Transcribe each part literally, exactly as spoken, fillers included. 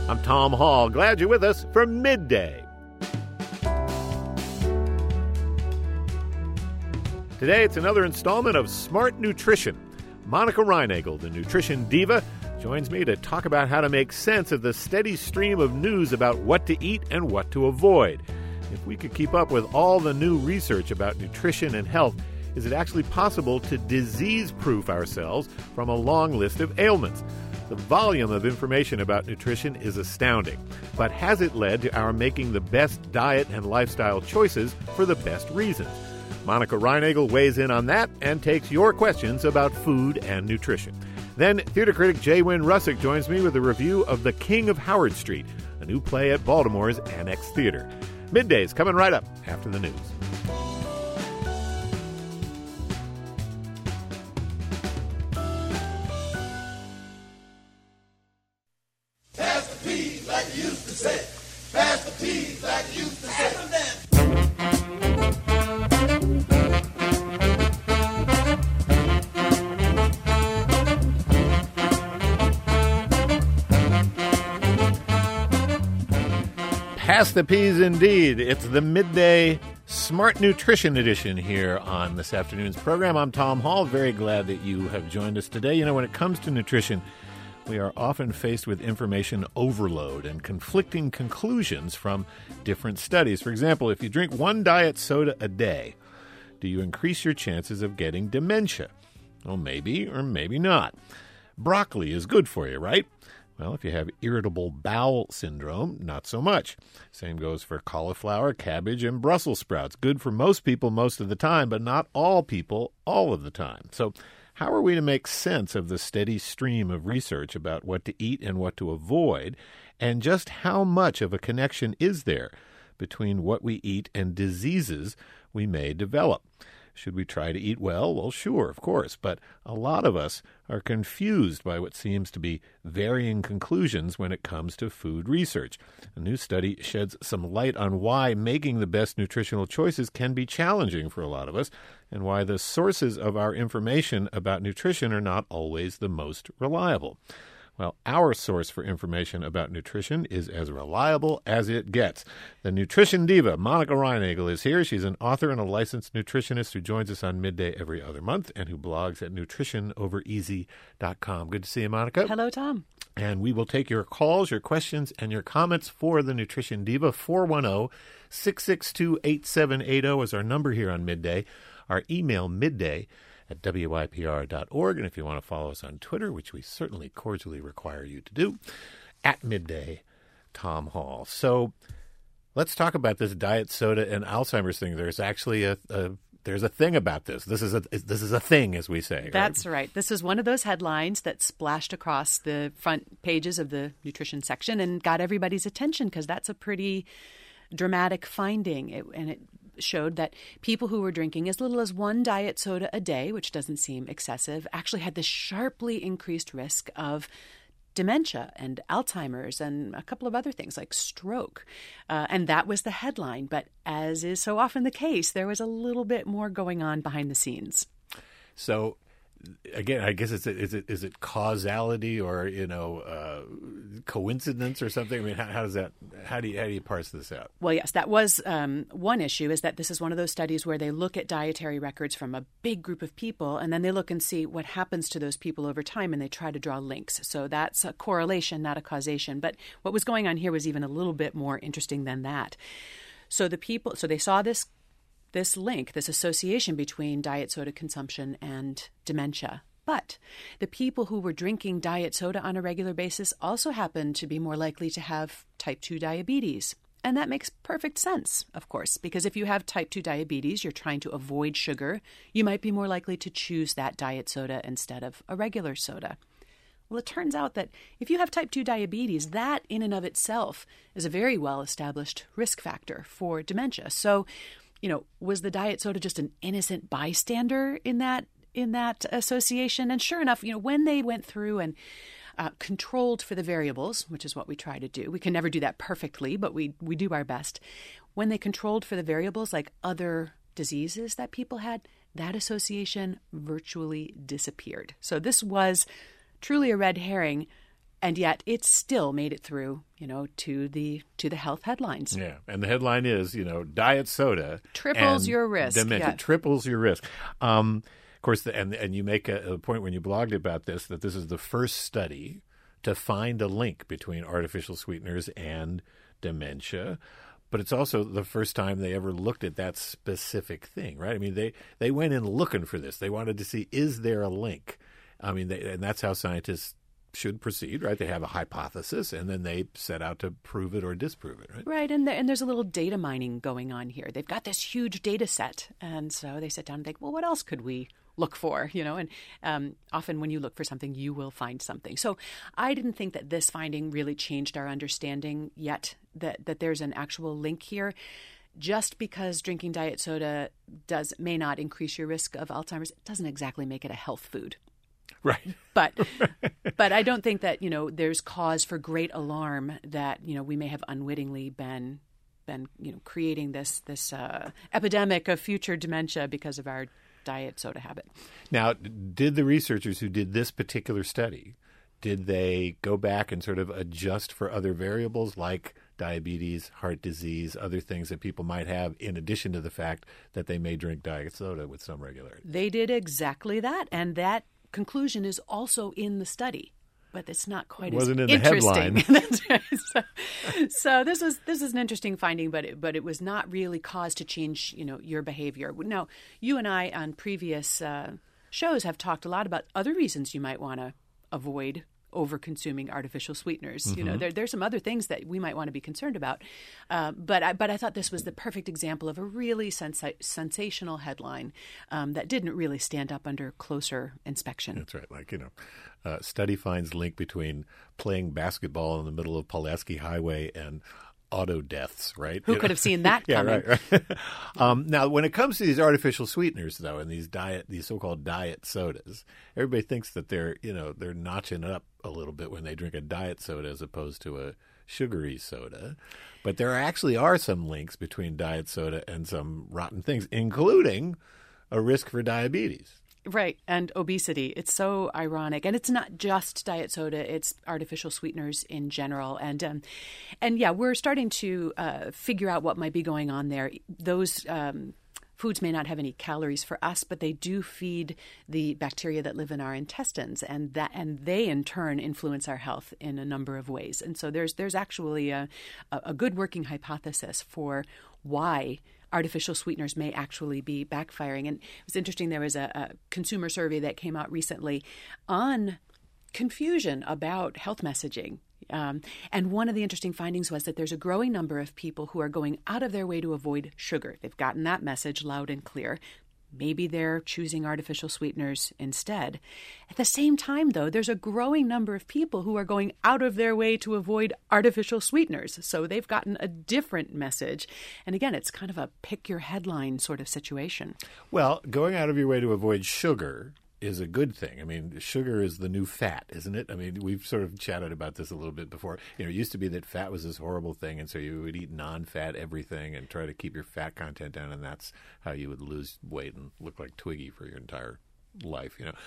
I'm Tom Hall. Glad you're with us for Midday. Today, it's another installment of Smart Nutrition. Monica Reinagel, the nutrition diva, joins me to talk about how to make sense of the steady stream of news about what to eat and what to avoid. If we could keep up with all the new research about nutrition and health, is it actually possible to disease-proof ourselves from a long list of ailments? The volume of information about nutrition is astounding, but has it led to our making the best diet and lifestyle choices for the best reasons? Monica Reinagel weighs in on that and takes your questions about food and nutrition. Then, theater critic J. Wynn Russick joins me with a review of The King of Howard Street, a new play at Baltimore's Annex Theater. Midday's coming right up after the news. Pass the peas like you used to say. Pass the peas like you used to say. Pass the peas indeed. It's the Midday Smart Nutrition edition here on this afternoon's program. I'm Tom Hall. Very glad that you have joined us today. You know, when it comes to nutrition, we are often faced with information overload and conflicting conclusions from different studies. For example, if you drink one diet soda a day, do you increase your chances of getting dementia? Well, maybe or maybe not. Broccoli is good for you, right? Well, if you have irritable bowel syndrome, not so much. Same goes for cauliflower, cabbage, and Brussels sprouts. Good for most people most of the time, but not all people all of the time. So how are we to make sense of the steady stream of research about what to eat and what to avoid, and just how much of a connection is there between what we eat and diseases we may develop? Should we try to eat well? Well, sure, of course, but a lot of us are confused by what seems to be varying conclusions when it comes to food research. A new study sheds some light on why making the best nutritional choices can be challenging for a lot of us, and why the sources of our information about nutrition are not always the most reliable. Well, our source for information about nutrition is as reliable as it gets. The nutrition diva, Monica Reinagel, is here. She's an author and a licensed nutritionist who joins us on Midday every other month and who blogs at nutrition over easy dot com. Good to see you, Monica. Hello, Tom. And we will take your calls, your questions, and your comments for the nutrition diva. four one zero, six six two, eight seven eight zero is our number here on Midday. Our email, midday at W I P R dot org. And if you want to follow us on Twitter, which we certainly cordially require you to do, at Midday Tom Hall. So let's talk about this diet soda and Alzheimer's thing. There's actually a, a there's a thing about this. This is a this is a thing, as we say. That's right? right. This is one of those headlines that splashed across the front pages of the nutrition section and got everybody's attention because that's a pretty dramatic finding. It, and it showed that people who were drinking as little as one diet soda a day, which doesn't seem excessive, actually had this sharply increased risk of dementia and Alzheimer's and a couple of other things like stroke. Uh, and that was the headline. But as is so often the case, there was a little bit more going on behind the scenes. So again, I guess it's is it is it causality or you know uh, coincidence or something? I mean, how, how does that? How do you how do you parse this out? Well, yes, that was um, one issue. Is that this is one of those studies where they look at dietary records from a big group of people, and then they look and see what happens to those people over time, and they try to draw links. So that's a correlation, not a causation. But what was going on here was even a little bit more interesting than that. So the people, so they saw this. this link, this association between diet soda consumption and dementia. But the people who were drinking diet soda on a regular basis also happened to be more likely to have type two diabetes. And that makes perfect sense, of course, because if you have type two diabetes, you're trying to avoid sugar, you might be more likely to choose that diet soda instead of a regular soda. Well, it turns out that if you have type two diabetes, that in and of itself is a very well-established risk factor for dementia. So, you know, was the diet soda just an innocent bystander in that in that association? And sure enough, you know, when they went through and uh, controlled for the variables, which is what we try to do, we can never do that perfectly, but we we do our best. When they controlled for the variables like other diseases that people had, that association virtually disappeared. So this was truly a red herring. And yet it still made it through, you know, to the to the health headlines. Yeah, and the headline is, you know, diet soda triples and your risk. Dementia Yeah. triples your risk. Um, of course, the, and and you make a, a point when you blogged about this that this is the first study to find a link between artificial sweeteners and dementia. But it's also the first time they ever looked at that specific thing, right? I mean, they, they went in looking for this. They wanted to see, is there a link? I mean, they, and that's how scientists should proceed, right? They have a hypothesis, and then they set out to prove it or disprove it, right? Right, and, the, and there's a little data mining going on here. They've got this huge data set, and so they sit down and think, well, what else could we look for, you know? And um, often when you look for something, you will find something. So I didn't think that this finding really changed our understanding yet, that, that there's an actual link here. Just because drinking diet soda does may not increase your risk of Alzheimer's, it doesn't exactly make it a health food. Right. But but I don't think that, you know, there's cause for great alarm that, you know, we may have unwittingly been been, you know, creating this this uh, epidemic of future dementia because of our diet soda habit. Now, did the researchers who did this particular study, did they go back and sort of adjust for other variables like diabetes, heart disease, other things that people might have in addition to the fact that they may drink diet soda with some regularity? They did exactly that, and that conclusion is also in the study, but it's not quite Wasn't as in the interesting. headline. That's right. So, so this was this is an interesting finding, but it, but it was not really cause to change, you know, your behavior. Now, you and I on previous uh, shows have talked a lot about other reasons you might want to avoid over-consuming artificial sweeteners. Mm-hmm. You know, there, there's some other things that we might want to be concerned about. Uh, but I, but I thought this was the perfect example of a really sensa- sensational headline um, that didn't really stand up under closer inspection. That's right. Like, you know, uh, study finds link between playing basketball in the middle of Pulaski Highway and auto deaths, right? Who You could know? have seen that Yeah, coming? right, right. um, now, when it comes to these artificial sweeteners, though, and these diet, these so-called diet sodas, everybody thinks that they're, you know, they're notching it up a little bit when they drink a diet soda as opposed to a sugary soda. But there actually are some links between diet soda and some rotten things, including a risk for diabetes. Right. And obesity. It's so ironic. And it's not just diet soda. It's artificial sweeteners in general. And, um, and yeah, we're starting to uh, figure out what might be going on there. Those um, foods may not have any calories for us, but they do feed the bacteria that live in our intestines. And that and they, in turn, influence our health in a number of ways. And so there's, there's actually a, a good working hypothesis for why artificial sweeteners may actually be backfiring. And it was interesting, there was a, a consumer survey that came out recently on confusion about health messaging. Um, and one of the interesting findings was that there's a growing number of people who are going out of their way to avoid sugar. They've gotten that message loud and clear. Maybe they're choosing artificial sweeteners instead. At the same time, though, there's a growing number of people who are going out of their way to avoid artificial sweeteners. So they've gotten a different message. And again, it's kind of a pick your headline sort of situation. Well, going out of your way to avoid sugar is a good thing. I mean, sugar is the new fat, isn't it? I mean, we've sort of chatted about this a little bit before. You know, it used to be that fat was this horrible thing, and so you would eat non-fat everything and try to keep your fat content down, and that's how you would lose weight and look like Twiggy for your entire life, you know.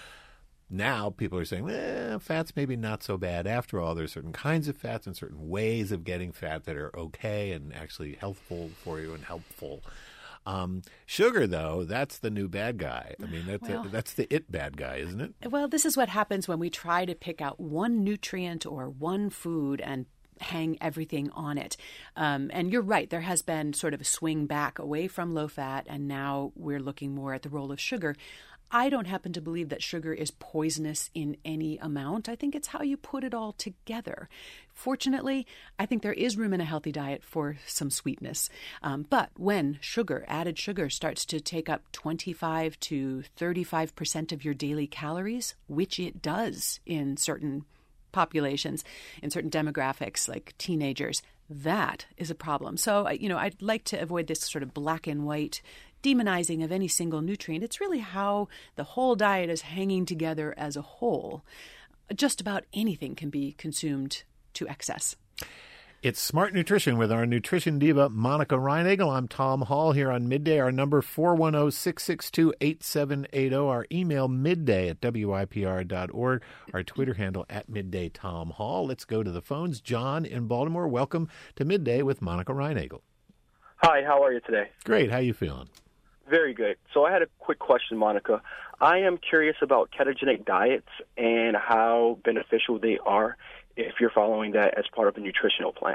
Now people are saying, eh, fat's maybe not so bad after all. There's certain kinds of fats and certain ways of getting fat that are okay and actually healthful for you and helpful. Um, sugar, though, that's the new bad guy. I mean, that's Well, a, that's the it bad guy, isn't it? Well, this is what happens when we try to pick out one nutrient or one food and hang everything on it. Um, and you're right, there has been sort of a swing back away from low fat, and now we're looking more at the role of sugar. I don't happen to believe that sugar is poisonous in any amount. I think it's how you put it all together. Fortunately, I think there is room in a healthy diet for some sweetness. Um, but when sugar, added sugar, starts to take up twenty-five to thirty-five percent of your daily calories, which it does in certain populations, in certain demographics like teenagers, that is a problem. So, you know, I'd like to avoid this sort of black and white demonizing of any single nutrient. It's really how the whole diet is hanging together as a whole. Just about anything can be consumed to excess. It's Smart Nutrition with our nutrition diva, Monica Reinagel. I'm Tom Hall here on Midday. Our number, four one zero, six six two, eight seven eight zero. Our email, midday at W I P R dot org. Our Twitter handle, at Midday Tom Hall. Let's go to the phones. John in Baltimore, welcome to Midday with Monica Reinagel. Hi, how are you today? Great. How you feeling? Very good. So I had a quick question, Monica. I am curious about ketogenic diets and how beneficial they are if you're following that as part of a nutritional plan.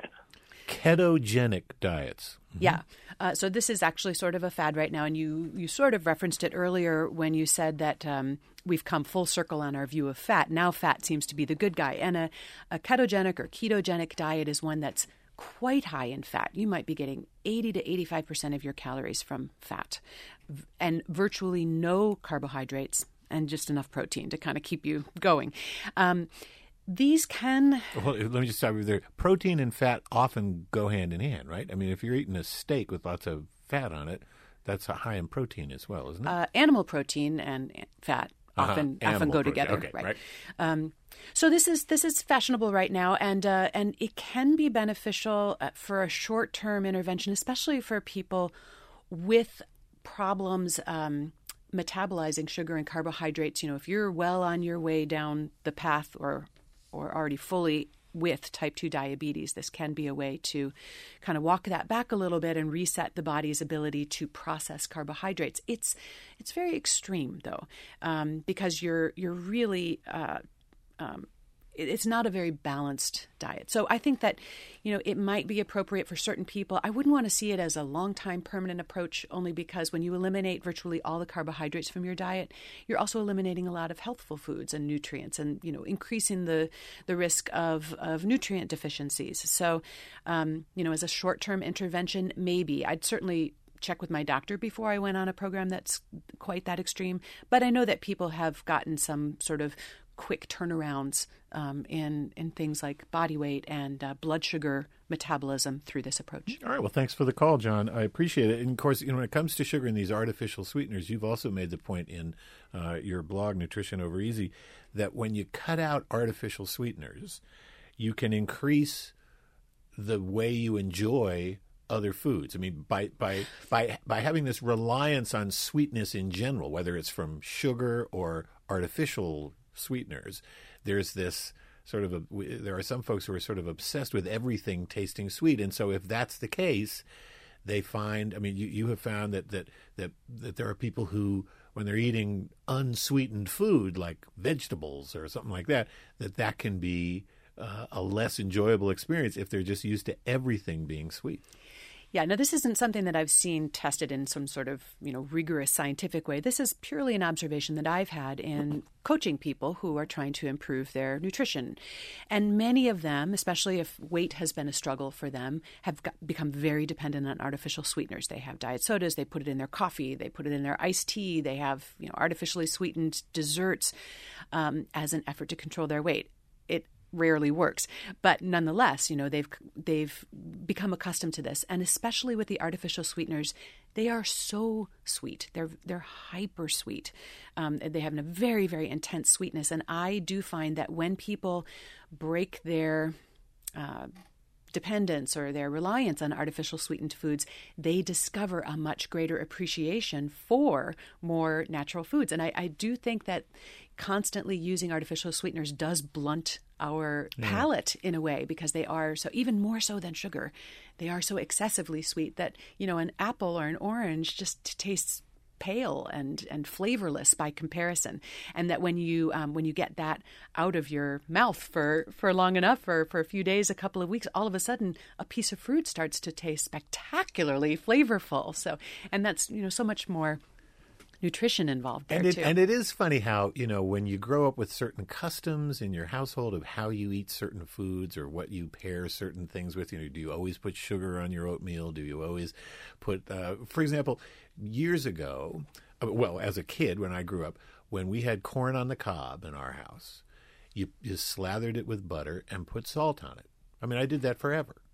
Ketogenic diets. Mm-hmm. Yeah. Uh, so this is actually sort of a fad right now, and you, you sort of referenced it earlier when you said that um, we've come full circle on our view of fat. Now fat seems to be the good guy. And a, a ketogenic or ketogenic diet is one that's quite high in fat. You might be getting eighty to eighty-five percent of your calories from fat and virtually no carbohydrates and just enough protein to kind of keep you going. Um, these can... Well, let me just stop you there. Protein and fat often go hand in hand, right? I mean, if you're eating a steak with lots of fat on it, that's high in protein as well, isn't it? Uh, animal protein and fat often uh-huh. often go protein. together, okay, right? right. Um, so this is this is fashionable right now, and uh, and it can be beneficial for a short term intervention, especially for people with problems um, metabolizing sugar and carbohydrates. You know, if you're well on your way down the path, or or already fully with type two diabetes, this can be a way to kind of walk that back a little bit and reset the body's ability to process carbohydrates. It's it's very extreme though, um, because you're you're really uh, um, it's not a very balanced diet. So I think that, you know, it might be appropriate for certain people. I wouldn't want to see it as a long-time permanent approach, only because when you eliminate virtually all the carbohydrates from your diet, you're also eliminating a lot of healthful foods and nutrients and, you know, increasing the, the risk of, of nutrient deficiencies. So, um, you know, as a short-term intervention, maybe. I'd certainly check with my doctor before I went on a program that's quite that extreme. But I know that people have gotten some sort of quick turnarounds um, in in things like body weight and uh, blood sugar metabolism through this approach. All right. Well, thanks for the call, John. I appreciate it. And of course, you know, when it comes to sugar and these artificial sweeteners, you've also made the point in uh, your blog, Nutrition Over Easy, that when you cut out artificial sweeteners, you can increase the way you enjoy other foods. I mean, by by by by having this reliance on sweetness in general, whether it's from sugar or artificial sweeteners, there's this sort of a, there are some folks who are sort of obsessed with everything tasting sweet, and so if that's the case, they find. I mean, you, you have found that that that that there are people who, when they're eating unsweetened food like vegetables or something like that, that that can be uh, a less enjoyable experience if they're just used to everything being sweet. Yeah, now this isn't something that I've seen tested in some sort of, you know, rigorous scientific way. This is purely an observation that I've had in coaching people who are trying to improve their nutrition. And many of them, especially if weight has been a struggle for them, have got, become very dependent on artificial sweeteners. They have diet sodas, they put it in their coffee, they put it in their iced tea, they have, you know, artificially sweetened desserts um, as an effort to control their weight. It rarely works, but nonetheless, you know, they've they've become accustomed to this, and especially with the artificial sweeteners, they are so sweet. They're they're hyper sweet. Um, they have a very very intense sweetness, and I do find that when people break their uh, dependence or their reliance on artificial sweetened foods, they discover a much greater appreciation for more natural foods. And I, I do think that constantly using artificial sweeteners does blunt our yeah. palate in a way, because they are so, even more so than sugar, they are so excessively sweet that, you know, an apple or an orange just tastes pale and and flavorless by comparison. And that when you um, when you get that out of your mouth for, for long enough, for, for a few days, a couple of weeks, all of a sudden a piece of fruit starts to taste spectacularly flavorful. So, and that's, you know, so much more nutrition involved there and it, too. And it is funny how, you know, when you grow up with certain customs in your household of how you eat certain foods or what you pair certain things with, you know, do you always put sugar on your oatmeal? Do you always put, uh, for example, years ago, well, as a kid when I grew up, when we had corn on the cob in our house, you, you slathered it with butter and put salt on it. I mean, I did that forever.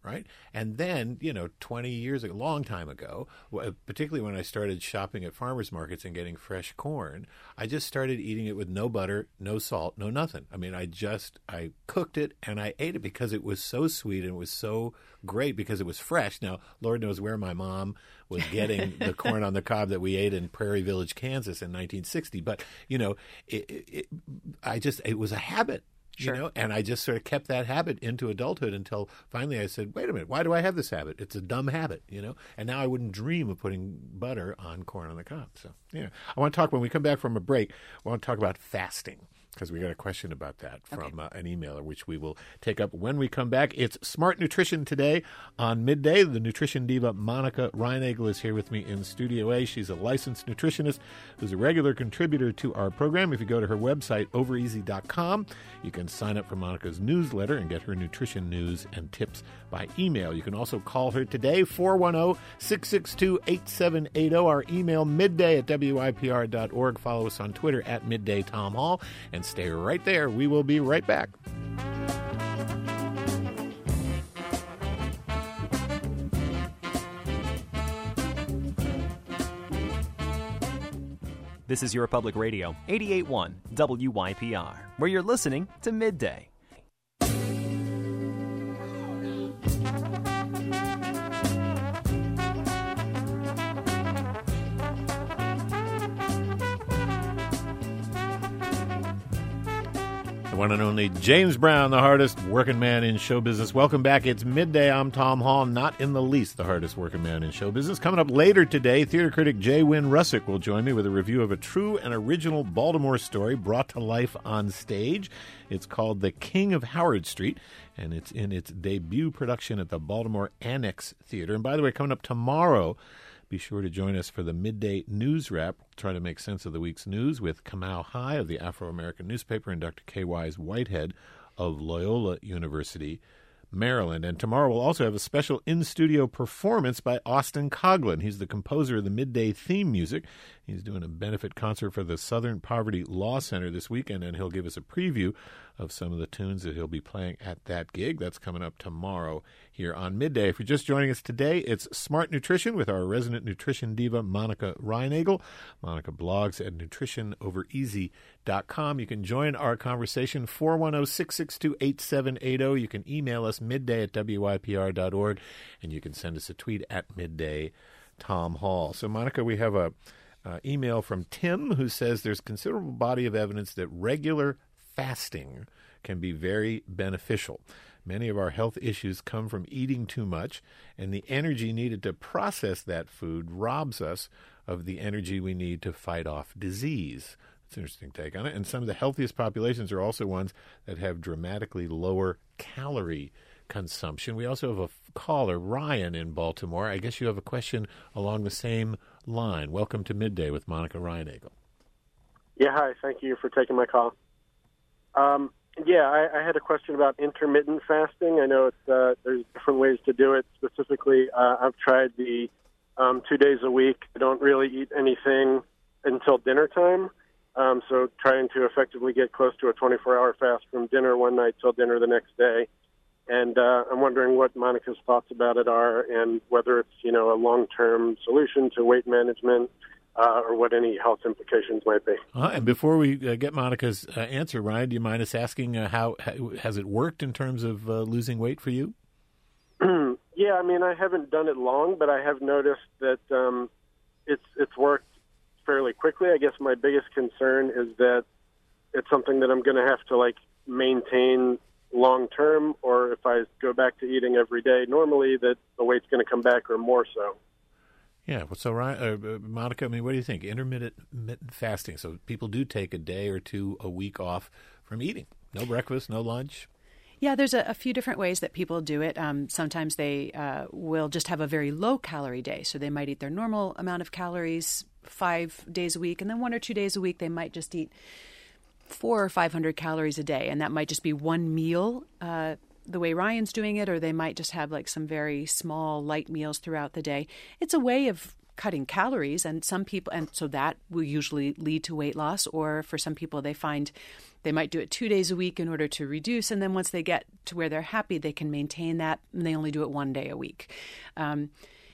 right? And then, you know, twenty years ago, a long time ago, particularly when I started shopping at farmers markets and getting fresh corn, I just started eating it with no butter, no salt, no nothing. I mean, I just, I cooked it and I ate it because it was so sweet and it was so great because it was fresh. Now, Lord knows where my mom was getting the corn on the cob that we ate in Prairie Village, Kansas in nineteen sixty. But, you know, it, it, I just, it was a habit. Sure. You know, and I just sort of kept that habit into adulthood until finally I said, wait a minute, why do I have this habit? It's a dumb habit, you know, and now I wouldn't dream of putting butter on corn on the cob. So, yeah, I want to talk, when we come back from a break, I want to talk about fasting, because we got a question about that from okay. uh, an emailer, which we will take up when we come back. It's Smart Nutrition today on Midday. The nutrition diva Monica Reinagel is here with me in Studio A. She's a licensed nutritionist who's a regular contributor to our program. If you go to her website, over easy dot com, you can sign up for Monica's newsletter and get her nutrition news and tips by email. You can also call her today, four one zero, six six two, eight seven eight zero. Our email, midday at W I P R dot org. Follow us on Twitter at Midday Tom Hall. And stay right there. We will be right back. This is Your Public Radio, eighty-eight point one W Y P R, where you're listening to Midday. The one and only James Brown, the hardest working man in show business. Welcome back. It's Midday. I'm Tom Hall, not in the least the hardest working man in show business. Coming up later today, theater critic J. Wynn Russick will join me with a review of a true and original Baltimore story brought to life on stage. It's called The King of Howard Street, and it's in its debut production at the Baltimore Annex Theater. And by the way, coming up tomorrow, be sure to join us for the Midday News Wrap. We'll try to make sense of the week's news with Kamau High of the Afro-American newspaper and Doctor K. Wise Whitehead of Loyola University, Maryland. And tomorrow we'll also have a special in-studio performance by Austin Coughlin. He's the composer of the Midday theme music. He's doing a benefit concert for the Southern Poverty Law Center this weekend, and he'll give us a preview of some of the tunes that he'll be playing at that gig. That's coming up tomorrow here on Midday. If you're just joining us today, it's Smart Nutrition with our resident nutrition diva, Monica Reinagel. Monica blogs at nutrition over easy dot com. You can join our conversation, four one zero, six six two, eight seven eight zero. You can email us, midday at W I P R dot org, and you can send us a tweet at Midday Tom Hall. So, Monica, we have a uh, email from Tim who says there's considerable body of evidence that regular fasting can be very beneficial. Many of our health issues come from eating too much, and the energy needed to process that food robs us of the energy we need to fight off disease. That's an interesting take on it. And some of the healthiest populations are also ones that have dramatically lower calorie consumption. We also have a caller, Ryan, in Baltimore. I guess you have a question along the same line. Welcome to Midday with Monica Reinagel. Yeah, hi. Thank you for taking my call. Um, yeah, I, I had a question about intermittent fasting. I know it's, uh, there's different ways to do it. Specifically, uh, I've tried the um, two days a week. I don't really eat anything until dinner time. Um, so trying to effectively get close to a twenty-four hour fast from dinner one night till dinner the next day. And uh, I'm wondering what Monica's thoughts about it are and whether it's, you know, a long-term solution to weight management uh, or what any health implications might be. Uh, and before we uh, get Monica's uh, answer, Ryan, do you mind us asking uh, how, how has it worked in terms of uh, losing weight for you? Yeah, I mean, I haven't done it long, but I have noticed that um, it's it's worked fairly quickly. I guess my biggest concern is that it's something that I'm going to have to, like, maintain long term, or if I go back to eating every day normally, that the weight's going to come back or more so. Yeah. Well, so, Ryan, uh, Monica, I mean, what do you think? Intermittent fasting. So people do take a day or two a week off from eating. No breakfast, no lunch. Yeah, there's a, a few different ways that people do it. Um, sometimes they uh, will just have a very low-calorie day. So they might eat their normal amount of calories five days a week, and then one or two days a week they might just eat four or five hundred calories a day, and that might just be one meal, uh, the way Ryan's doing it, or they might just have like some very small, light meals throughout the day. It's a way of cutting calories, and some people, and so that will usually lead to weight loss. Or for some people, they find they might do it two days a week in order to reduce, and then once they get to where they're happy, they can maintain that, and they only do it one day a week. Um,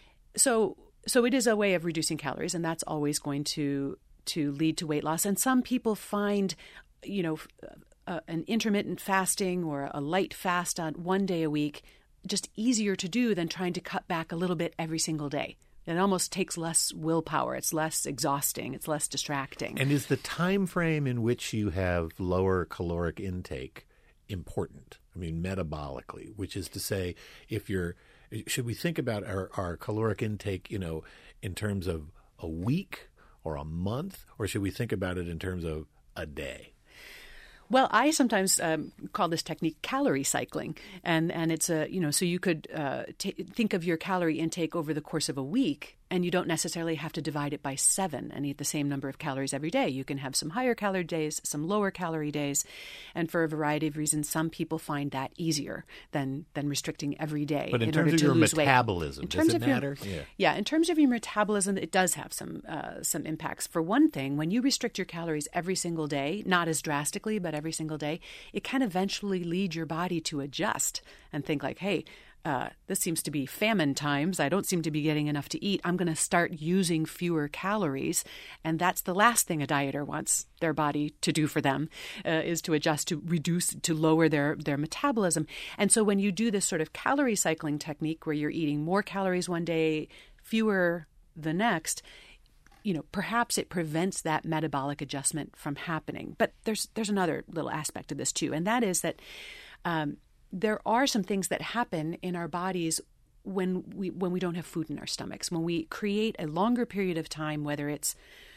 so, so it is a way of reducing calories, and that's always going to to lead to weight loss. And some people find, you know, uh, an intermittent fasting or a light fast on one day a week just easier to do than trying to cut back a little bit every single day. It almost takes less willpower. It's less exhausting. It's less distracting. And is the time frame in which you have lower caloric intake important? I mean, metabolically, which is to say, if you're, should we think about our, our caloric intake, you know, in terms of a week or a month, or should we think about it in terms of a day? Well, I sometimes um, call this technique calorie cycling, and and it's a you know so you could uh, t- think of your calorie intake over the course of a week, and you don't necessarily have to divide it by seven and eat the same number of calories every day. You can have some higher calorie days, some lower calorie days, and for a variety of reasons, some people find that easier than than restricting every day. But in, in terms order of to your lose metabolism, weight. In terms does it of matter? Your, yeah. yeah, in terms of your metabolism, it does have some uh, some impacts. For one thing, when you restrict your calories every single day, not as drastically, but every single day, it can eventually lead your body to adjust and think like, hey, uh, this seems to be famine times. I don't seem to be getting enough to eat. I'm going to start using fewer calories. And that's the last thing a dieter wants their body to do for them, uh, is to adjust, to reduce, to lower their, their metabolism. And so when you do this sort of calorie cycling technique where you're eating more calories one day, fewer the next, you know, perhaps it prevents that metabolic adjustment from happening. But there's there's another little aspect of this too, and that is that um, there are some things that happen in our bodies when we when we don't have food in our stomachs. When we create a longer period of time, whether it's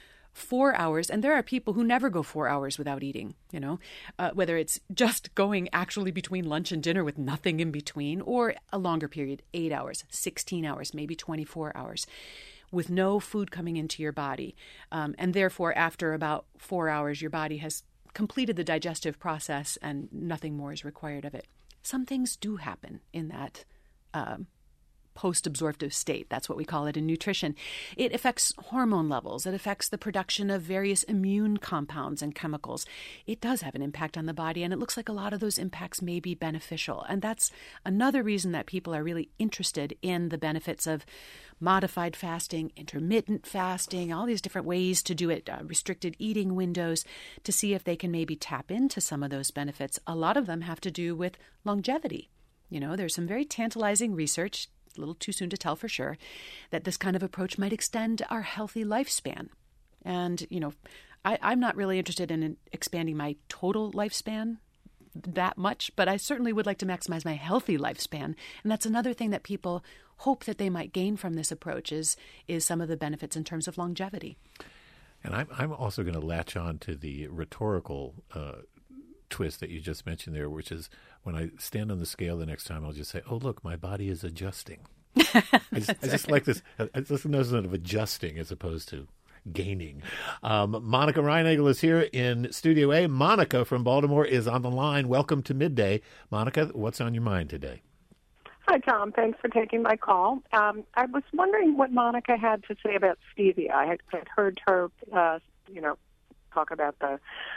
four hours, and there are people who never go four hours without eating, you know, uh, whether it's just going actually between lunch and dinner with nothing in between, or a longer period, eight hours, sixteen hours, maybe twenty-four hours. With no food coming into your body. Um, and therefore, after about four hours, your body has completed the digestive process and nothing more is required of it. Some things do happen in that um, post-absorptive state. That's what we call it in nutrition. It affects hormone levels. It affects the production of various immune compounds and chemicals. It does have an impact on the body, and it looks like a lot of those impacts may be beneficial. And that's another reason that people are really interested in the benefits of modified fasting, intermittent fasting, all these different ways to do it, uh, restricted eating windows, to see if they can maybe tap into some of those benefits. A lot of them have to do with longevity. You know, there's some very tantalizing research, a little too soon to tell for sure, that this kind of approach might extend our healthy lifespan. And, you know, I, I'm not really interested in expanding my total lifespan that much, but I certainly would like to maximize my healthy lifespan. And that's another thing that people hope that they might gain from this approach is, is some of the benefits in terms of longevity. And I'm, I'm also going to latch on to the rhetorical uh, twist that you just mentioned there, which is when I stand on the scale the next time, I'll just say, oh, look, my body is adjusting. I just, I just like this, I just notion of adjusting as opposed to gaining. Um, Monica Reinagel is here in Studio A. Monica from Baltimore is on the line. Welcome to Midday. Monica, what's on your mind today? Hi, Tom. Thanks for taking my call. Um, I was wondering what Monica had to say about stevia. I had, had heard her, uh, you know, talk about the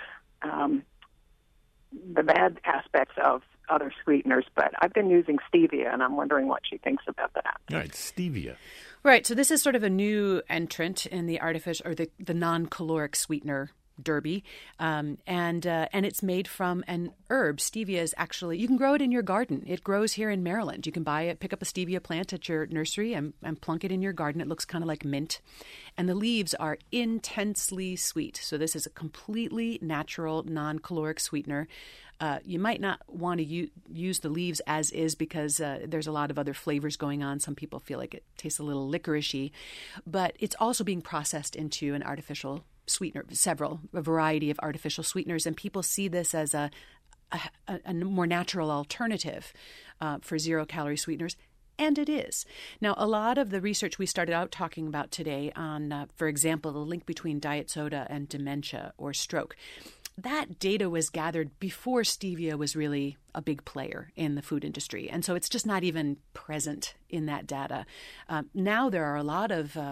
um, the bad aspects of other sweeteners, but I've been using stevia, and I'm wondering what she thinks about that. All right, stevia. Right. So this is sort of a new entrant in the artificial or the, the non-caloric sweetener derby, um, and uh, and it's made from an herb. Stevia is actually, you can grow it in your garden. It grows here in Maryland. You can buy it, pick up a stevia plant at your nursery and, and plunk it in your garden. It looks kind of like mint. And the leaves are intensely sweet. So this is a completely natural, non-caloric sweetener. Uh, you might not want to u- use the leaves as is because uh, there's a lot of other flavors going on. Some people feel like it tastes a little licorice-y. But it's also being processed into an artificial sweetener, several, a variety of artificial sweeteners. And people see this as a, a, a more natural alternative uh, for zero-calorie sweeteners. And it is. Now, a lot of the research we started out talking about today on, uh, for example, the link between diet soda and dementia or stroke, that data was gathered before stevia was really a big player in the food industry. And so it's just not even present in that data. Um, now there are a lot of uh,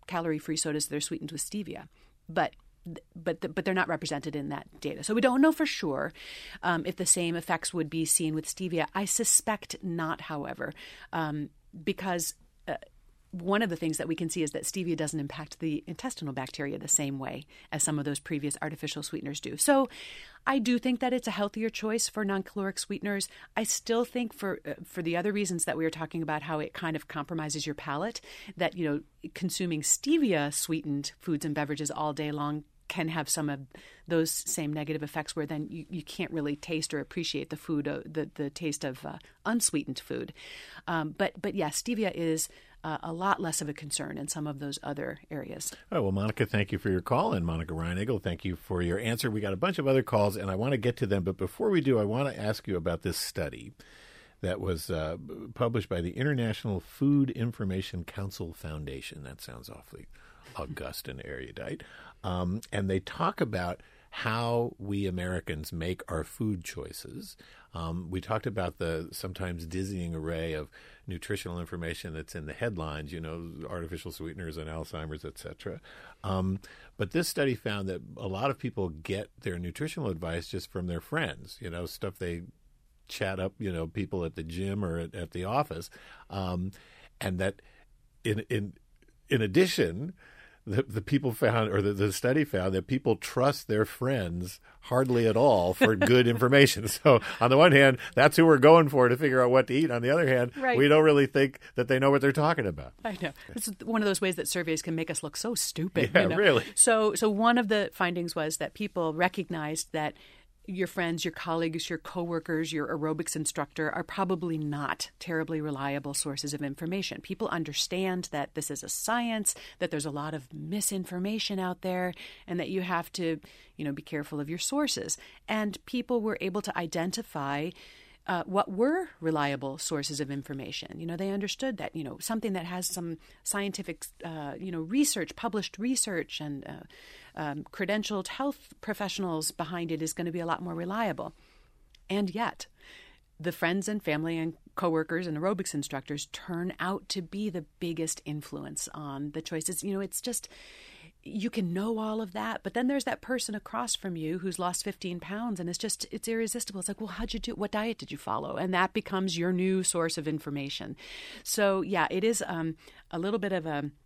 calorie-free sodas that are sweetened with stevia. But but but they're not represented in that data. So we don't know for sure um, if the same effects would be seen with stevia. I suspect not, however, um, because uh, one of the things that we can see is that stevia doesn't impact the intestinal bacteria the same way as some of those previous artificial sweeteners do. So I do think that it's a healthier choice for non-caloric sweeteners. I still think for uh, for the other reasons that we were talking about, how it kind of compromises your palate, that, you know, consuming stevia-sweetened foods and beverages all day long can have some of those same negative effects where then you, you can't really taste or appreciate the food, uh, the, the taste of uh, unsweetened food. Um, but, but yeah, stevia is uh, a lot less of a concern in some of those other areas. All right, well, Monica, thank you for your call. And Monica Reinagle, thank you for your answer. We got a bunch of other calls, and I want to get to them. But before we do, I want to ask you about this study that was uh, published by the International Food Information Council Foundation. That sounds awfully august and erudite. Um, and they talk about how we Americans make our food choices. Um, we talked about the sometimes dizzying array of nutritional information that's in the headlines, you know, artificial sweeteners and Alzheimer's, et cetera. Um, but this study found that a lot of people get their nutritional advice just from their friends, you know, stuff they chat up, you know, people at the gym or at, at the office. Um, and that in in in addition, The, the people found, or the, the study found, that people trust their friends hardly at all for good information. So on the one hand, that's who we're going for to figure out what to eat. On the other hand, right. we don't really think that they know what they're talking about. I know. This is one of those ways that surveys can make us look so stupid. Yeah, you know? really. So, so one of the findings was that people recognized that your friends, your colleagues, your coworkers, your aerobics instructor are probably not terribly reliable sources of information. People understand that this is a science, that there's a lot of misinformation out there, and that you have to, you know, be careful of your sources. And people were able to identify Uh, what were reliable sources of information. You know, they understood that, you know, something that has some scientific, uh, you know, research, published research and uh, um, credentialed health professionals behind it is going to be a lot more reliable. And yet, the friends and family and coworkers and aerobics instructors turn out to be the biggest influence on the choices. You know, it's just... you can know all of that, but then there's that person across from you who's lost fifteen pounds and it's just, it's irresistible. It's like, well, how'd you do, what diet did you follow? And that becomes your new source of information. So yeah, it is um, a little bit of a,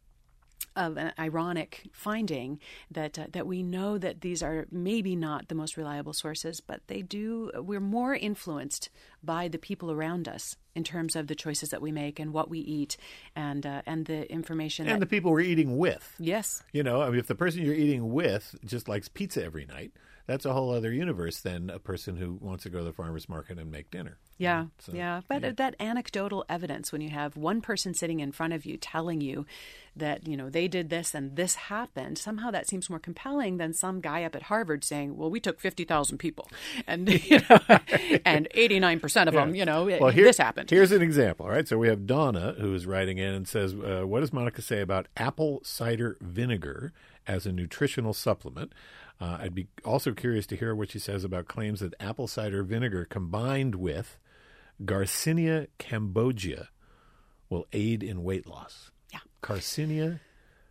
of an ironic finding that uh, that we know that these are maybe not the most reliable sources, but they do, we're more influenced by the people around us in terms of the choices that we make and what we eat and uh, and the information. And that, the people we're eating with. Yes. You know, I mean, if the person you're eating with just likes pizza every night, that's a whole other universe than a person who wants to go to the farmer's market and make dinner. Yeah, so, yeah. But yeah. that anecdotal evidence, when you have one person sitting in front of you telling you that, you know, they did this and this happened, somehow that seems more compelling than some guy up at Harvard saying, well, we took fifty thousand people and, you know, and eighty-nine percent of yeah. them, you know, well, here, this happened. Here's an example, all right? So we have Donna who is writing in and says, uh, what does Monica say about apple cider vinegar as a nutritional supplement? Uh, I'd be also curious to hear what she says about claims that apple cider vinegar combined with Garcinia cambogia will aid in weight loss. Yeah. Garcinia,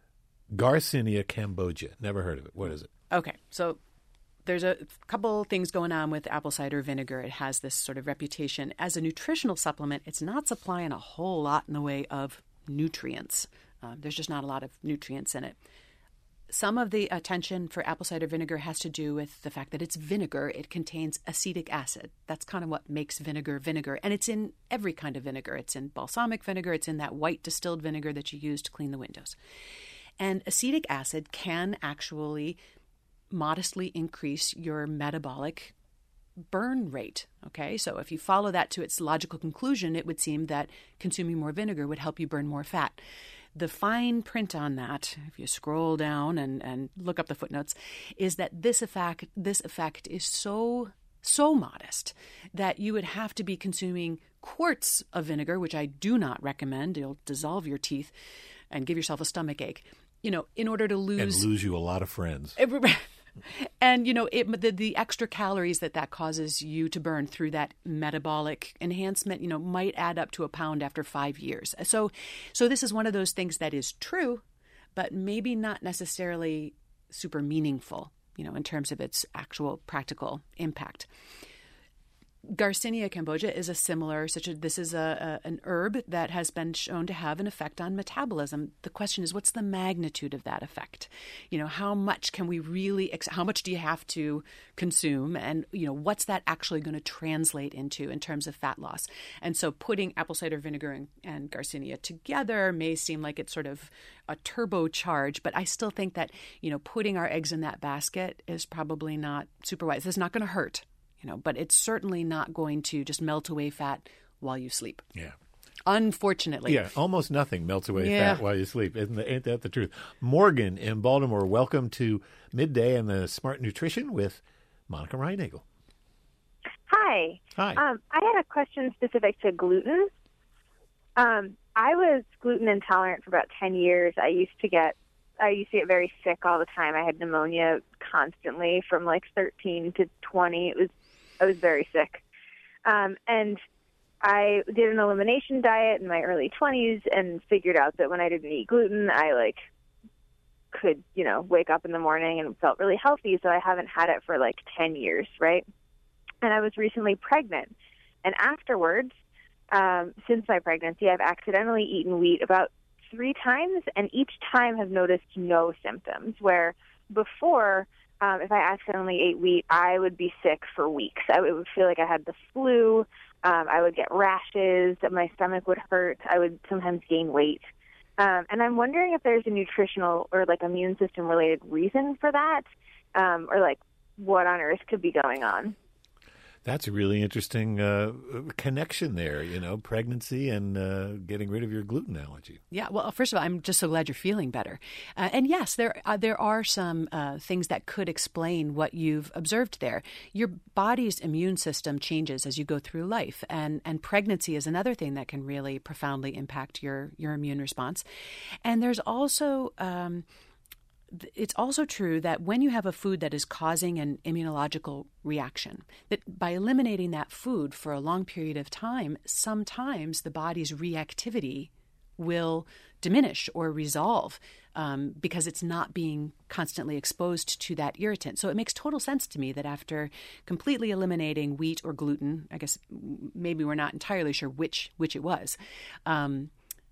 Garcinia cambogia. Never heard of it. What is it? Okay. So there's a couple things going on with apple cider vinegar. It has this sort of reputation as a nutritional supplement. It's not supplying a whole lot in the way of nutrients. Uh, there's just not a lot of nutrients in it. Some of the attention for apple cider vinegar has to do with the fact that it's vinegar. It contains acetic acid. That's kind of what makes vinegar vinegar. And it's in every kind of vinegar. It's in balsamic vinegar. It's in that white distilled vinegar that you use to clean the windows. And acetic acid can actually modestly increase your metabolic burn rate. Okay, so if you follow that to its logical conclusion, it would seem that consuming more vinegar would help you burn more fat. The fine print on that, if you scroll down and, and look up the footnotes, is that this effect this effect is so so modest that you would have to be consuming quarts of vinegar, which I do not recommend. It'll dissolve your teeth and give yourself a stomach ache. You know, in order to lose and lose you a lot of friends. And, you know, it, the, the extra calories that that causes you to burn through that metabolic enhancement, you know, might add up to a pound after five years. So so this is one of those things that is true, but maybe not necessarily super meaningful, you know, in terms of its actual practical impact. Garcinia cambogia is a similar, such a, this is a, a an herb that has been shown to have an effect on metabolism. The question is, what's the magnitude of that effect? You know, how much can we really, how much do you have to consume? And, you know, what's that actually going to translate into in terms of fat loss? And so putting apple cider vinegar and, and Garcinia together may seem like it's sort of a turbocharge, but I still think that, you know, putting our eggs in that basket is probably not super wise. It's not going to hurt. You know, but it's certainly not going to just melt away fat while you sleep. Yeah. Unfortunately. Yeah, almost nothing melts away Yeah. fat while you sleep. Isn't that, ain't that the truth? Morgan in Baltimore, welcome to Midday and the Smart Nutrition with Monica Reinagel. Hi. Hi. Um, I had a question specific to gluten. Um, I was gluten intolerant for about ten years. I used to get I used to get very sick all the time. I had pneumonia constantly from like thirteen to twenty. It was I was very sick. Um, and I did an elimination diet in my early twenties and figured out that when I didn't eat gluten, I like could, you know, wake up in the morning and felt really healthy. So I haven't had it for like ten years, right? And I was recently pregnant. And afterwards, um, since my pregnancy, I've accidentally eaten wheat about three times, and each time have noticed no symptoms, where before, um, if I accidentally ate wheat, I would be sick for weeks. I would feel like I had the flu. Um, I would get rashes. My stomach would hurt. I would sometimes gain weight. Um, and I'm wondering if there's a nutritional or like immune system related reason for that, um, or like what on earth could be going on. That's a really interesting uh, connection there, you know, pregnancy and uh, getting rid of your gluten allergy. Yeah, well, first of all, I'm just so glad you're feeling better. Uh, and yes, there uh, there are some uh, things that could explain what you've observed there. Your body's immune system changes as you go through life, and, and pregnancy is another thing that can really profoundly impact your, your immune response. And there's also... Um, It's also true that when you have a food that is causing an immunological reaction, that by eliminating that food for a long period of time, sometimes the body's reactivity will diminish or resolve um, because it's not being constantly exposed to that irritant. So it makes total sense to me that after completely eliminating wheat or gluten, I guess maybe we're not entirely sure which which it was, um,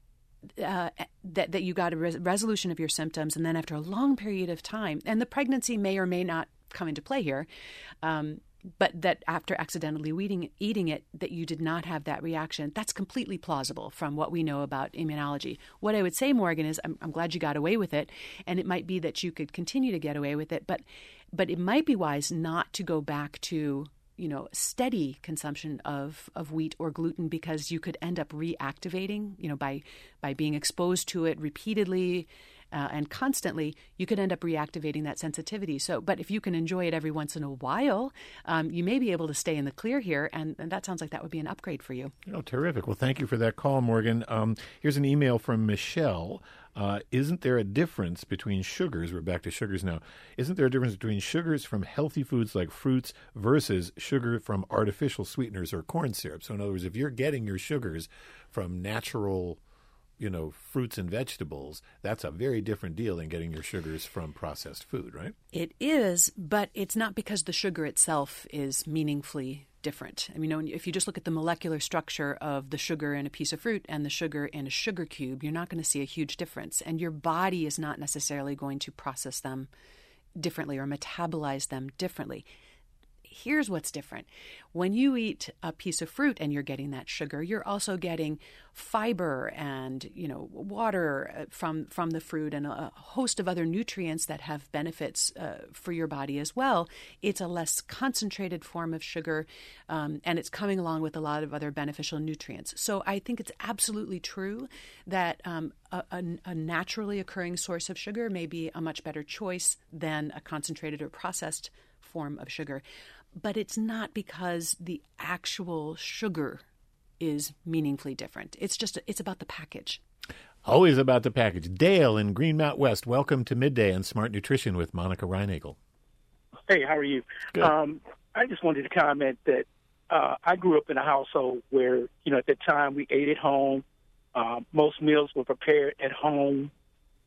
Uh, that, that you got a res- resolution of your symptoms, and then after a long period of time, and the pregnancy may or may not come into play here, um, but that after accidentally eating, eating it, that you did not have that reaction. That's completely plausible from what we know about immunology. What I would say, Morgan, is I'm, I'm glad you got away with it, and it might be that you could continue to get away with it, but but it might be wise not to go back to you know, steady consumption of, of wheat or gluten, because you could end up reactivating, you know, by by being exposed to it repeatedly uh, and constantly, you could end up reactivating that sensitivity. So, but if you can enjoy it every once in a while, um, you may be able to stay in the clear here, and, and that sounds like that would be an upgrade for you. Oh, terrific. Well, thank you for that call, Morgan. Um, here's an email from Michelle. Uh, isn't there a difference between sugars? We're back to sugars now. Isn't there a difference between sugars from healthy foods like fruits versus sugar from artificial sweeteners or corn syrup? So in other words, if you're getting your sugars from natural, you know, fruits and vegetables, that's a very different deal than getting your sugars from processed food, right? It is, but it's not because the sugar itself is meaningfully different. I mean, you know, if you just look at the molecular structure of the sugar in a piece of fruit and the sugar in a sugar cube, you're not going to see a huge difference. And your body is not necessarily going to process them differently or metabolize them differently. Here's what's different. When you eat a piece of fruit and you're getting that sugar, you're also getting fiber and, you know, water from, from the fruit and a host of other nutrients that have benefits uh, for your body as well. It's a less concentrated form of sugar, um, and it's coming along with a lot of other beneficial nutrients. So I think it's absolutely true that um, a, a, a naturally occurring source of sugar may be a much better choice than a concentrated or processed form of sugar. But it's not because the actual sugar is meaningfully different. It's just, it's about the package. Always about the package. Dale in Greenmount West, welcome to Midday and Smart Nutrition with Monica Reinagel. Hey, how are you? Good. Um, I just wanted to comment that uh, I grew up in a household where, you know, at the time we ate at home. Uh, most meals were prepared at home.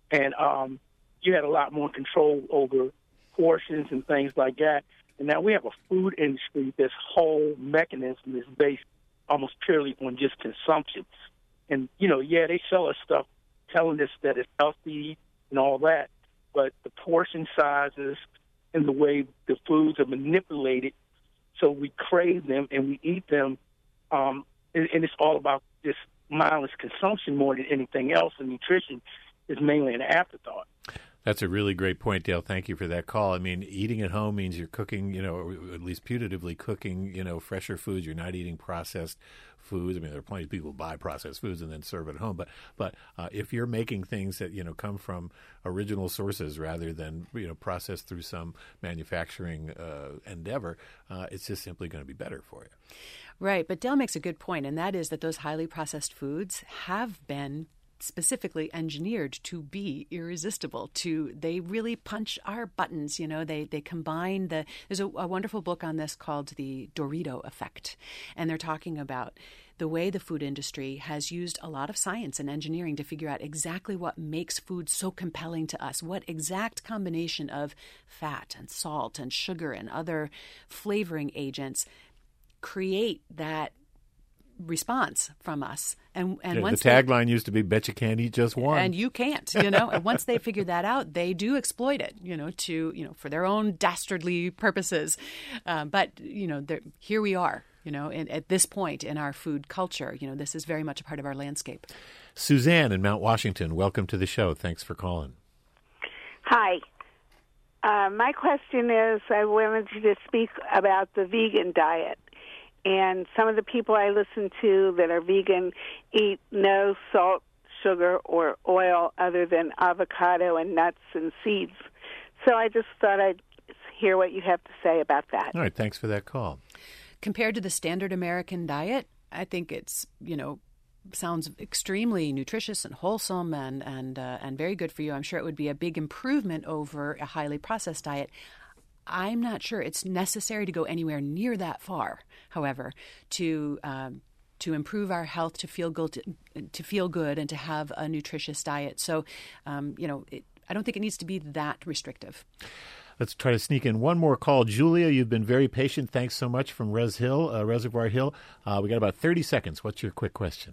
and um, you had a lot more control over portions and things like that. And now we have a food industry. This whole mechanism is based almost purely on just consumption. And, you know, yeah, they sell us stuff telling us that it's healthy and all that, but the portion sizes and the way the foods are manipulated, so we crave them and we eat them, um, and, and it's all about this mindless consumption more than anything else, and nutrition is mainly an afterthought. That's a really great point, Dale. Thank you for that call. I mean, eating at home means you're cooking, you know, or at least putatively cooking, you know, fresher foods. You're not eating processed foods. I mean, there are plenty of people who buy processed foods and then serve at home. But but uh, if you're making things that, you know, come from original sources rather than, you know, processed through some manufacturing uh, endeavor, uh, it's just simply going to be better for you. Right. But Dale makes a good point, and that is that those highly processed foods have been specifically engineered to be irresistible. To they really punch our buttons. You know, they they combine the. There's a, a wonderful book on this called The Dorito Effect, and they're talking about the way the food industry has used a lot of science and engineering to figure out exactly what makes food so compelling to us. What exact combination of fat and salt and sugar and other flavoring agents create that response from us. And and yeah, once the tagline they, used to be, bet you can't eat just one. And you can't, you know. And once they figure that out, they do exploit it, you know, to, you know, for their own dastardly purposes. Um, but, you know, here we are, you know, in, at this point in our food culture. You know, this is very much a part of our landscape. Suzanne in Mount Washington, welcome to the show. Thanks for calling. Hi. Uh, my question is, I wanted you to speak about the vegan diet. And some of the people I listen to that are vegan eat no salt, sugar, or oil other than avocado and nuts and seeds. So I just thought I'd hear what you have to say about that. All right, thanks for that call. Compared to the standard American diet, I think it's, you know, sounds extremely nutritious and wholesome and and uh, and very good for you. I'm sure it would be a big improvement over a highly processed diet. I'm not sure it's necessary to go anywhere near that far, however, to um, to improve our health, to feel good, to feel good, and to have a nutritious diet. So, um, you know, it, I don't think it needs to be that restrictive. Let's try to sneak in one more call. Julia, you've been very patient. Thanks so much from Res Hill, uh, Reservoir Hill. Uh, we got about thirty seconds. What's your quick question?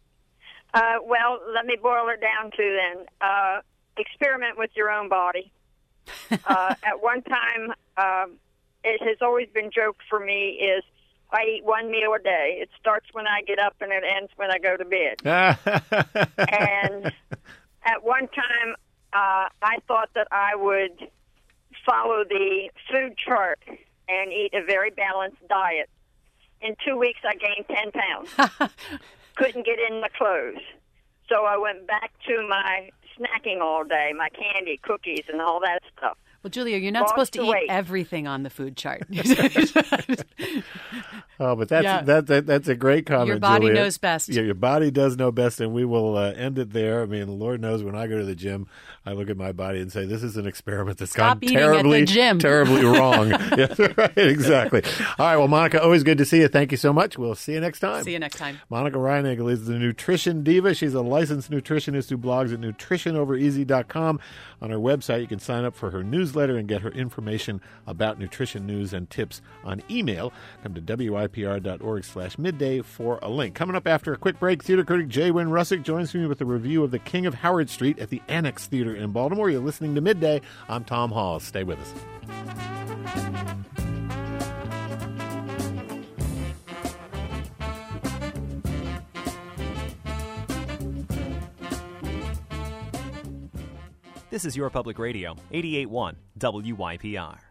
Uh, well, let me boil it down to then. Uh, experiment with your own body. uh, at one time, um, it has always been joked for me is I eat one meal a day. It starts when I get up and it ends when I go to bed. And at one time, uh, I thought that I would follow the food chart and eat a very balanced diet. In two weeks, I gained ten pounds. Couldn't get in my clothes. So I went back to my snacking all day, my candy, cookies, and all that stuff. Well, Julia, you're not Lost supposed to eat weight. everything on the food chart. Oh, but that's Yeah. that, that that's a great comment, Your body Julia. knows best. Yeah, your body does know best, and we will uh, end it there. I mean, Lord knows when I go to the gym, I look at my body and say, "This is an experiment that's Stop gone eating at the terribly, gym." terribly wrong." Yeah, right, exactly. All right, well, Monica, always good to see you. Thank you so much. We'll see you next time. See you next time. Monica Reinagel is the nutrition diva. She's a licensed nutritionist who blogs at nutrition over easy dot com. On her website, you can sign up for her newsletter and get her information about nutrition news and tips on email. Come to W I P R dot org slash midday for a link. Coming up after a quick break, theater critic Jay Wynn Russick joins me with a review of The King of Howard Street at the Annex Theater in Baltimore. You're listening to Midday. I'm Tom Hall. Stay with us. This is Your Public Radio, eighty-eight point one W Y P R.